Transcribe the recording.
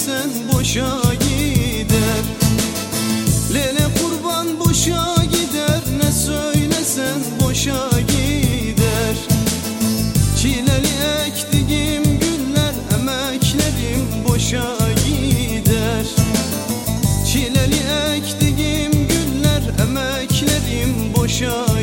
söylesen boşa gider. Lele kurban boşa gider, ne söylesen boşa gider. Çileli ektiğim güller, emeklerim boşa gider. Çileli ektiğim güller, emeklerim boşa